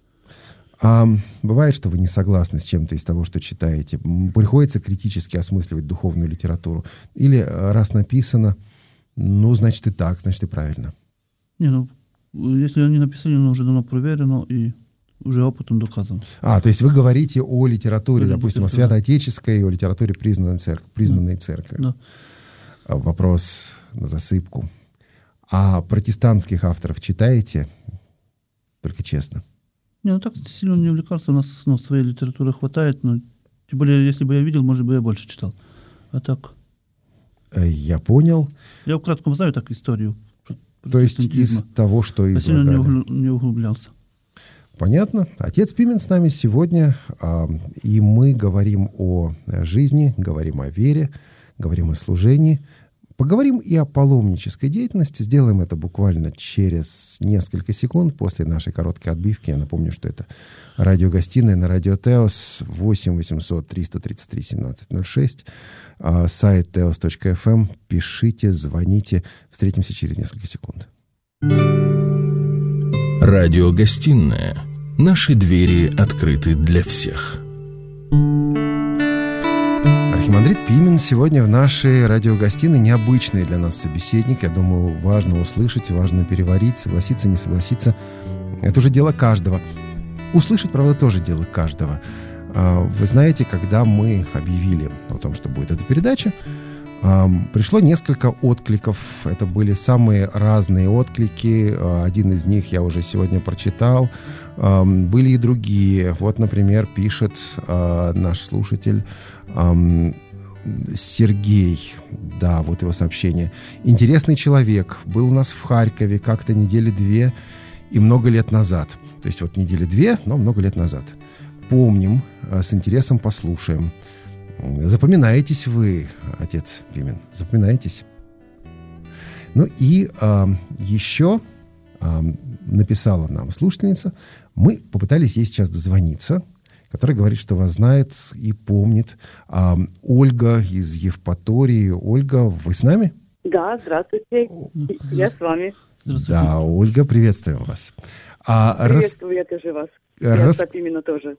А бывает, что вы не согласны с чем-то из того, что читаете? Приходится критически осмысливать духовную литературу? Или раз написано, ну, значит и так, значит и правильно? Не, ну, если они написали, оно уже давно проверено и уже опытом доказано. А, то есть вы говорите о литературе, о допустим, литературе. о святоотеческой, о литературе признанной церкви, признанной церкви. Да. Вопрос на засыпку. А протестантских авторов читаете? Только честно. Не, ну так сильно не увлекался, у нас ну, своей литературы хватает, но тем более, если бы я видел, может быть, я больше читал. А так... Я понял. Я вкратце знаю так историю. То есть из того, что излагали. А сильно не углублялся. Понятно. Отец Пимен с нами сегодня, и мы говорим о жизни, говорим о вере, говорим о служении. Поговорим и о паломнической деятельности. Сделаем это буквально через несколько секунд после нашей короткой отбивки. Я напомню, что это радиогостиная на радио Теос восемь восемьсот триста тридцать три семнадцать ноль шесть. Сайт теос точка эф эм. Пишите, звоните. Встретимся через несколько секунд. Радиогостиная. Наши двери открыты для всех. Архимандрит Пимен сегодня в нашей радиогостиной необычный для нас собеседник. Я думаю, важно услышать, важно переварить, согласиться, не согласиться. Это уже дело каждого. Услышать, правда, тоже дело каждого. Вы знаете, когда мы объявили о том, что будет эта передача, пришло несколько откликов. Это были самые разные отклики. Один из них я уже сегодня прочитал. Были и другие. Вот, например, пишет наш слушатель: Сергей, да, вот его сообщение. Интересный человек, был у нас в Харькове как-то недели две и много лет назад. То есть вот недели две, но много лет назад. Помним, с интересом послушаем. Запоминаетесь вы, отец Пимен, запоминаетесь. Ну и а, еще а, написала нам слушательница. Мы попытались ей сейчас дозвониться, которая говорит, что вас знает и помнит. А, Ольга из Евпатории. Ольга, вы с нами? Да, здравствуйте. Я с вами. Да, Ольга, приветствуем вас. А, Приветствую, рас... я тоже вас. Рас... Я с Пименом тоже.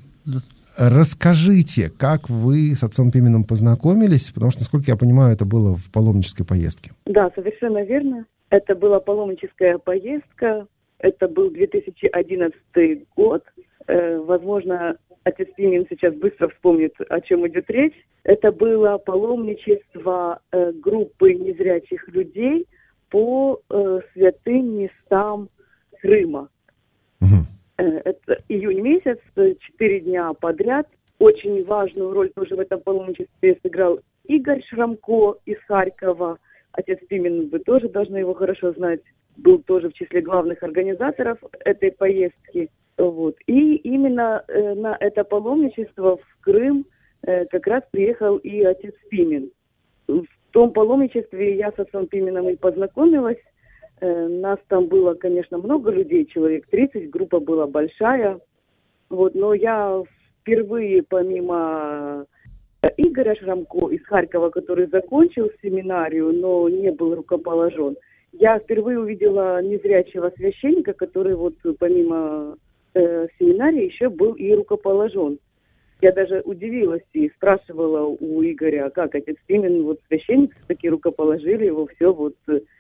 Расскажите, как вы с отцом Пименом познакомились, потому что, насколько я понимаю, это было в паломнической поездке. Да, совершенно верно. Это была паломническая поездка. Это был две тысячи одиннадцатый год. Э, возможно, отец Пимен сейчас быстро вспомнит, о чем идет речь. Это было паломничество э, группы незрячих людей по э, святым местам Крыма. Угу. Это июнь месяц, четыре дня подряд. Очень важную роль тоже в этом паломничестве сыграл Игорь Шрамко из Харькова. Отец Пимен, вы тоже должны его хорошо знать, был тоже в числе главных организаторов этой поездки. Вот. И именно э, на это паломничество в Крым э, как раз приехал и отец Пимен. В том паломничестве я с отцом Пименом и познакомилась. Нас там было, конечно, много людей, человек тридцать, группа была большая. Вот, но я впервые, помимо Игоря Шрамко из Харькова, который закончил семинарию, но не был рукоположен, я впервые увидела незрячего священника, который вот помимо э, семинарии еще был и рукоположен. Я даже удивилась и спрашивала у Игоря, как отец Пимен, вот священник, таки рукоположили его, все вот...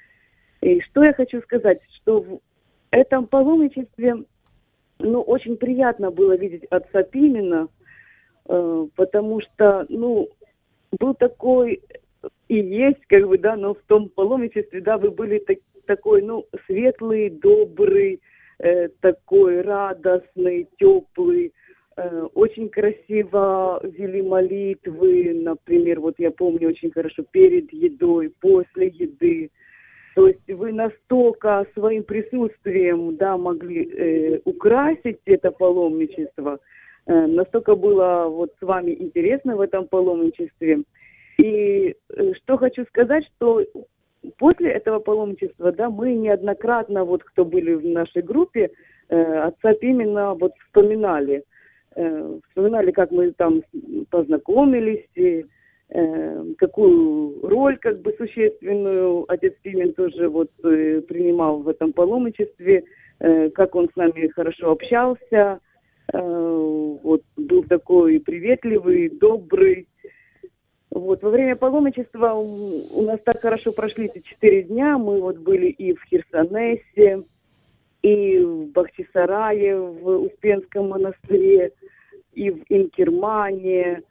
И что я хочу сказать, что в этом паломничестве, ну, очень приятно было видеть отца Пимена, э, потому что, ну, был такой и есть, как бы, да, но в том паломничестве, да, вы были так, такой, ну, светлый, добрый, э, такой радостный, теплый, э, очень красиво вели молитвы, например, вот я помню очень хорошо перед едой, после еды. То есть вы настолько своим присутствием, да, могли э, украсить это паломничество, э, настолько было вот с вами интересно в этом паломничестве. И э, что хочу сказать, что после этого паломничества, да, мы неоднократно, вот кто были в нашей группе, э, отца Пимена вот вспоминали, э, вспоминали, как мы там познакомились, и, какую роль, как бы, существенную отец Пимен тоже вот э, принимал в этом паломничестве, э, как он с нами хорошо общался, э, вот, был такой приветливый, добрый. Вот, во время паломничества у, у нас так хорошо прошли эти четыре дня, мы вот были и в Херсонесе, и в Бахчисарае, в Успенском монастыре, и в Инкермане,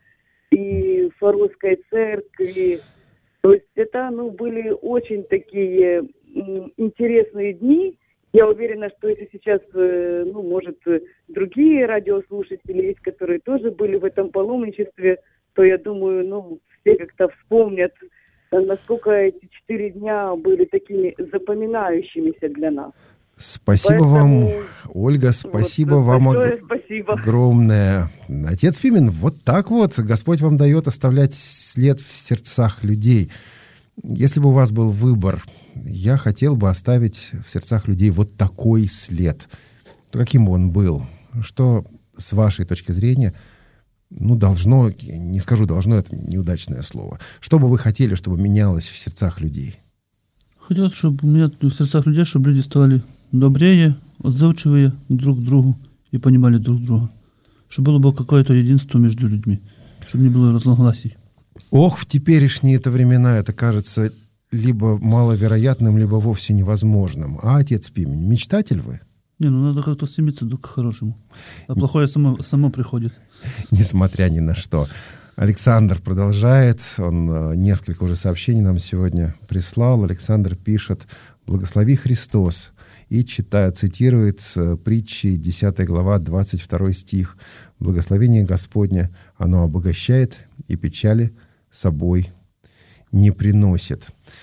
и в Фаровской церкви. То есть это, ну, были очень такие м, интересные дни. Я уверена, что если сейчас, э, ну, может, другие радиослушатели есть, которые тоже были в этом паломничестве, то я думаю, ну, все как-то вспомнят, насколько эти четыре дня были такими запоминающимися для нас. Спасибо Поэтому... вам, Ольга, спасибо вот, вам ог... спасибо. огромное. Отец Пимен, вот так вот Господь вам дает оставлять след в сердцах людей. Если бы у вас был выбор, я хотел бы оставить в сердцах людей вот такой след. То каким бы он был? Что, с вашей точки зрения, ну, должно, не скажу должно, это неудачное слово. Что бы вы хотели, чтобы менялось в сердцах людей? Хотел, чтобы у меня в сердцах людей, чтобы люди стали добрее, отзывчивее друг к другу и понимали друг друга. Чтобы было бы какое-то единство между людьми, чтобы не было разногласий. Ох, в теперешние это времена это кажется либо маловероятным, либо вовсе невозможным. А отец Пимен, мечтатель вы? Не, ну надо как-то стремиться к хорошему. А плохое само, само приходит. Несмотря ни на что. Александр продолжает. Он несколько уже сообщений нам сегодня прислал. Александр пишет: «Благослови Христос». И читает, цитирует притчи, десятая глава, двадцать второй стих. «Благословение Господне, оно обогащает, и печали собой не приносит.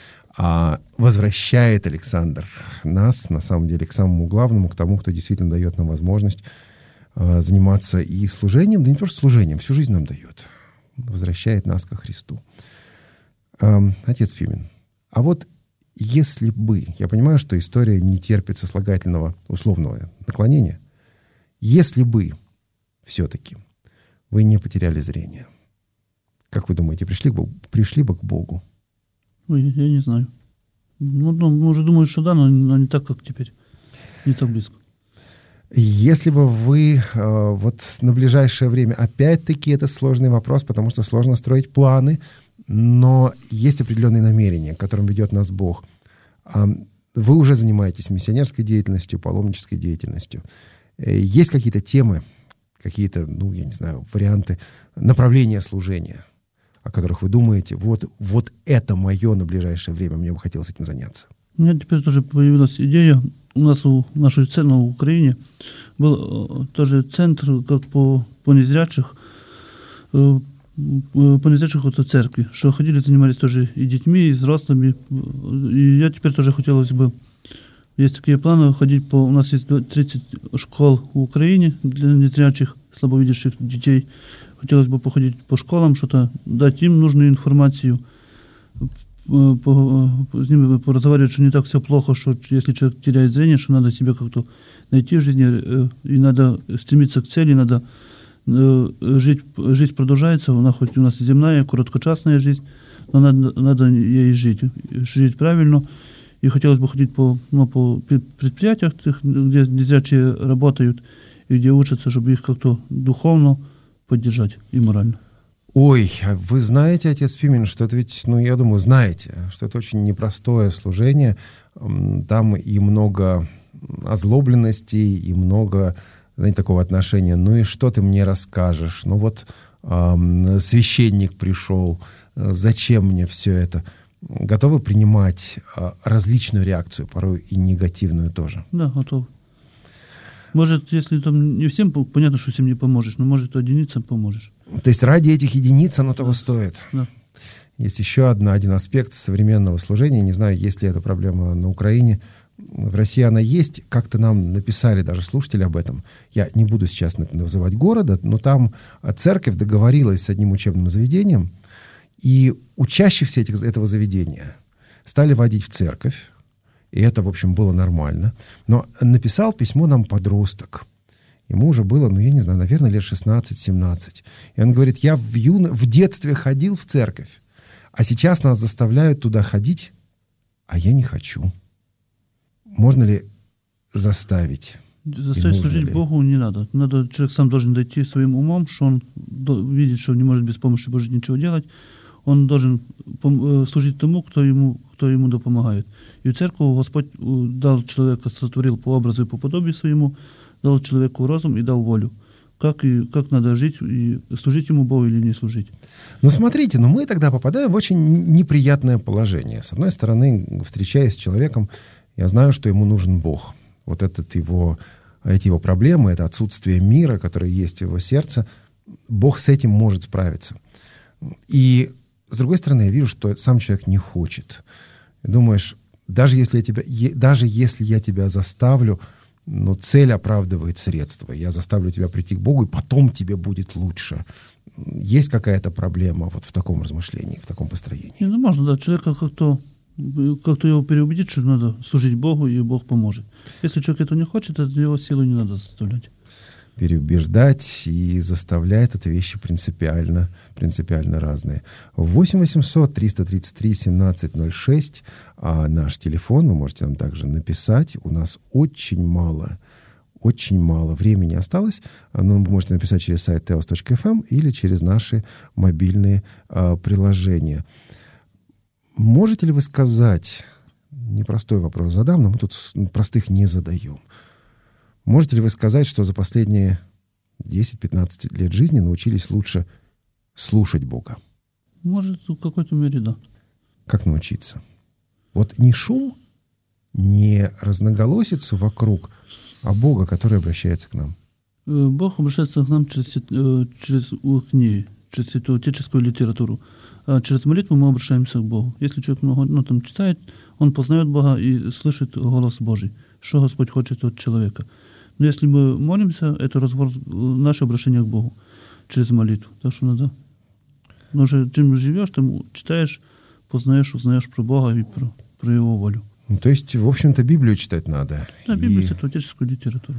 А возвращает Александр нас, на самом деле, к самому главному, к тому, кто действительно дает нам возможность а, заниматься и служением, да не просто служением, всю жизнь нам дает. Возвращает нас ко Христу. А, отец Пимен, а вот если бы, я понимаю, что история не терпит сослагательного условного наклонения, если бы все-таки вы не потеряли зрение, как вы думаете, пришли бы, пришли бы к Богу? Ой, я не знаю. Ну, ну, может, думаю, что да, но, но не так, как теперь. Не так близко. Если бы вы э, вот на ближайшее время, опять-таки это сложный вопрос, потому что сложно строить планы, но есть определенные намерения, к которым ведет нас Бог. Э, вы уже занимаетесь миссионерской деятельностью, паломнической деятельностью. Э, есть какие-то темы, какие-то, ну, я не знаю, варианты направления служения, о которых вы думаете, вот, вот это мое на ближайшее время, мне бы хотелось этим заняться? У меня теперь тоже появилась идея. У нас у нашей центре в Украине был тоже центр, как по, по незрячих, по незрячих вот церкви, что ходили, занимались тоже и детьми, и взрослыми. И я теперь тоже хотелось бы, есть такие планы, ходить по, у нас есть тридцать школ в Украине для незрячих, слабовидящих детей. Хотелось бы походить по школам, что-то дать им нужную информацию, по, по, с ними поразговаривать, что не так все плохо, что если человек теряет зрение, что надо себя как-то найти в жизни, и надо стремиться к цели, надо жить, жизнь продолжается, она хоть у нас земная, короткочасная жизнь, но надо, надо ей жить, жить правильно. И хотелось бы ходить по, ну, по предприятиях, где незрячие работают, и где учатся, чтобы их как-то духовно поддержать и морально. Ой, вы знаете, отец Пимен, что это ведь, ну, я думаю, знаете, что это очень непростое служение. Там и много озлобленностей, и много, знаете, такого отношения. Ну и что ты мне расскажешь? Ну вот э, священник пришел, зачем мне все это? Готовы принимать э, различную реакцию, порой и негативную тоже? Да, готов. Может, если там не всем, понятно, что всем не поможешь, но может единицам поможешь. То есть ради этих единиц оно того да. стоит. Да. Есть еще одна, один аспект современного служения. Не знаю, есть ли эта проблема на Украине. В России она есть. Как-то нам написали даже слушатели об этом. Я не буду сейчас называть города, но там церковь договорилась с одним учебным заведением, и учащихся этих, этого заведения стали водить в церковь. И это, в общем, было нормально. Но написал письмо нам подросток. Ему уже было, ну, я не знаю, наверное, лет шестнадцать-семнадцать. И он говорит, я в, юно... в детстве ходил в церковь, а сейчас нас заставляют туда ходить, а я не хочу. Можно ли заставить? Заставить служить ли? Богу не надо. Надо. Человек сам должен дойти своим умом, что он видит, что не может без помощи Божьей ничего делать. Он должен служить тому, кто ему, кто ему допомагает. И в церковь Господь дал человека, сотворил по образу и по подобию своему, дал человеку разум и дал волю. Как, и, как надо жить, и служить ему Богу или не служить. Ну, смотрите, ну мы тогда попадаем в очень неприятное положение. С одной стороны, встречаясь с человеком, я знаю, что ему нужен Бог. Вот этот его, эти его проблемы, это отсутствие мира, которое есть в его сердце, Бог с этим может справиться. И с другой стороны, я вижу, что сам человек не хочет. И думаешь, даже если я тебя, даже если я тебя заставлю, но цель оправдывает средства. Я заставлю тебя прийти к Богу, и потом тебе будет лучше. Есть какая-то проблема вот в таком размышлении, в таком построении? Не, ну можно, да, человека как-то, как-то его переубедить, что надо служить Богу, и Бог поможет. Если человек этого не хочет, то его силу не надо заставлять. Переубеждать и заставлять — это вещи принципиально, принципиально разные. восемь восемьсот триста тридцать три семнадцать ноль шесть а наш телефон, вы можете нам также написать. У нас очень мало, очень мало времени осталось, но вы можете написать через сайт теос точка эф эм или через наши мобильные а, приложения. Можете ли вы сказать, непростой вопрос задам, но мы тут простых не задаем. Можете ли вы сказать, что за последние десять-пятнадцать лет жизни научились лучше слушать Бога? Может, в какой-то мере, да. Как научиться? Вот не шум, не разноголосицу вокруг, а Бога, который обращается к нам. Бог обращается к нам через, через книги, через отеческую литературу. А через молитву мы обращаемся к Богу. Если человек много ну, там, читает, он познает Бога и слышит голос Божий, что Господь хочет от человека. Но если мы молимся, это разговор, наше обращение к Богу через молитву. Так что надо. Но уже чем живешь, тем читаешь, познаешь, узнаешь про Бога и про, про Его волю. Ну, то есть, в общем-то, Библию читать надо. Да, Библию, и... святоотеческую литературу.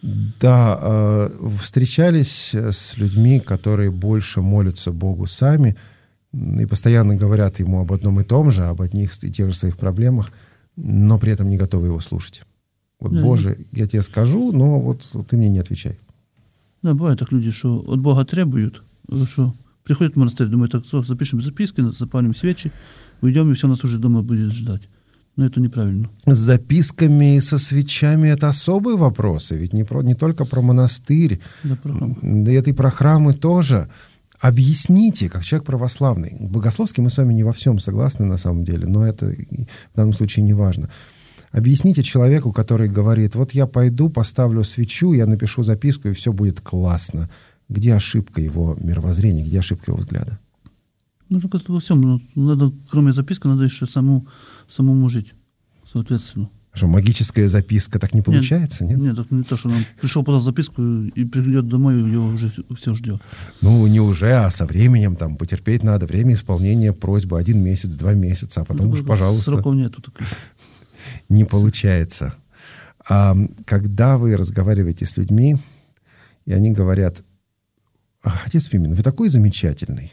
Да, э, встречались с людьми, которые больше молятся Богу сами и постоянно говорят Ему об одном и том же, об одних и тех же своих проблемах, но при этом не готовы Его слушать. Вот, да, Боже, да. Я тебе скажу, но вот ты мне не отвечай. Да, бывают так люди, что от Бога требуют, что приходят в монастырь, думают, так, запишем записки, запалим свечи, уйдем, и все нас уже дома будет ждать. Но это неправильно. С записками и со свечами это особые вопросы, ведь не, про, не только про монастырь, да, про храмы. Да это и про храмы тоже. Объясните, как человек православный. Богословски мы с вами не во всем согласны на самом деле, но это в данном случае не важно. Объясните человеку, который говорит, вот я пойду, поставлю свечу, я напишу записку, и все будет классно. Где ошибка его мировоззрения, где ошибка его взгляда? Ну, как во всем. Надо, кроме записки, надо еще саму, самому жить, соответственно. Что, магическая записка так не получается, нет? Нет, это не то, что он пришел, подал записку и придет домой, и его уже все ждет. Ну, не уже, а со временем там потерпеть надо. Время исполнения просьбы один месяц, два месяца, а потом ну, уж, пожалуйста. Сроков нету таких. Не получается. А когда вы разговариваете с людьми, и они говорят, отец Пимен, вы такой замечательный.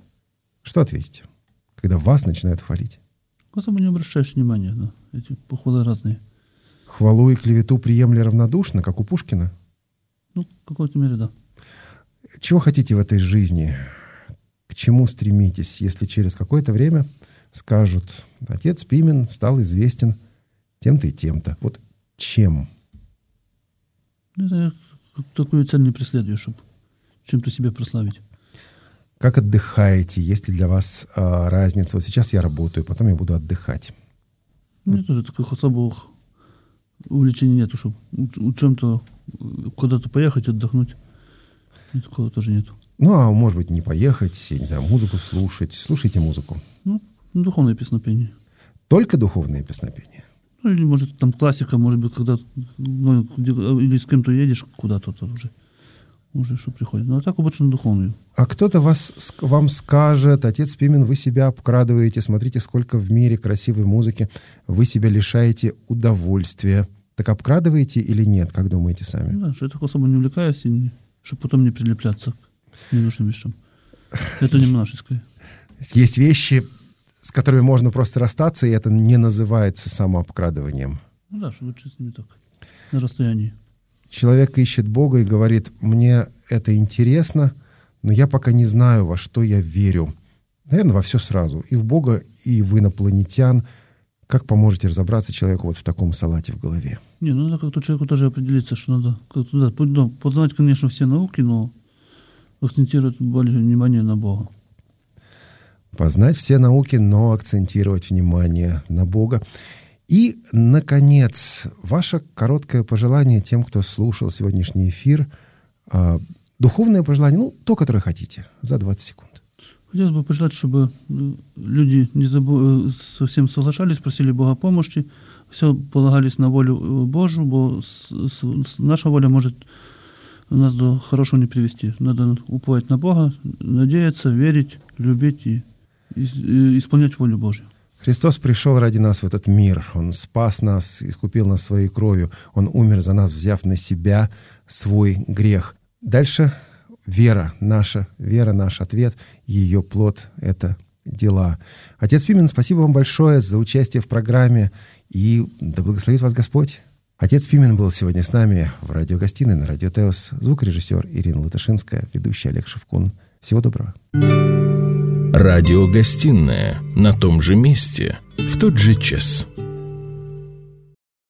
Что ответите, когда вас начинают хвалить? Особо не обращаешь внимания на эти похвалы разные. Хвалу и клевету приемли равнодушно, как у Пушкина? Ну, в какой-то мере, да. Чего хотите в этой жизни? К чему стремитесь, если через какое-то время скажут, отец Пимен стал известен тем-то и тем-то? Вот чем? Это я такую цель не преследую, чтобы чем-то себя прославить. Как отдыхаете? Есть ли для вас а, разница? Вот сейчас я работаю, потом я буду отдыхать. У меня тоже таких особых увлечений нету, чтобы чем-то куда-то поехать, отдохнуть. И такого тоже нету. Ну, а может быть, не поехать, я не знаю, музыку слушать. Слушайте музыку. Ну, духовное песнопение. Только духовное песнопение? Ну, или, может, там классика, может быть, когда ну, или с кем-то едешь куда-то уже. Уже что приходит. Но так обычно духовную. А кто-то вас, вам скажет, отец Пимен, вы себя обкрадываете, смотрите, сколько в мире красивой музыки, вы себя лишаете удовольствия. Так обкрадываете или нет, как думаете сами? Да, что я так особо не увлекаюсь, и чтобы потом не прилепляться к ненужным вещам. Это не монашеское. Есть вещи, с которыми можно просто расстаться, и это не называется самообкрадыванием. Ну да, что лучше с ними так, на расстоянии. Человек ищет Бога и говорит, мне это интересно, но я пока не знаю, во что я верю. Наверное, во все сразу. И в Бога, и в инопланетян. Как поможете разобраться человеку вот в таком салате в голове? Не, ну надо как-то человеку тоже определиться, что надо как-то, да, ну, познавать, конечно, все науки, но акцентировать более внимание на Бога. Познать все науки, но акцентировать внимание на Бога. И, наконец, ваше короткое пожелание тем, кто слушал сегодняшний эфир. Духовное пожелание, ну, то, которое хотите, за двадцать секунд. Хотелось бы пожелать, чтобы люди не забу... совсем соглашались, просили Бога помощи, все полагались на волю Божию, бо наша воля может нас до хорошего не привести. Надо уповать на Бога, надеяться, верить, любить и, и исполнять волю Божью. Христос пришел ради нас в этот мир. Он спас нас, искупил нас своей кровью. Он умер за нас, взяв на себя свой грех. Дальше вера наша, вера наш ответ, ее плод — это дела. Отец Пимен, спасибо вам большое за участие в программе, и да благословит вас Господь. Отец Пимен был сегодня с нами в радиогостиной на Радио Теос. Звукорежиссер Ирина Латышинская, ведущий Олег Шевкун. Всего доброго. Радиогостинная на том же месте, в тот же час.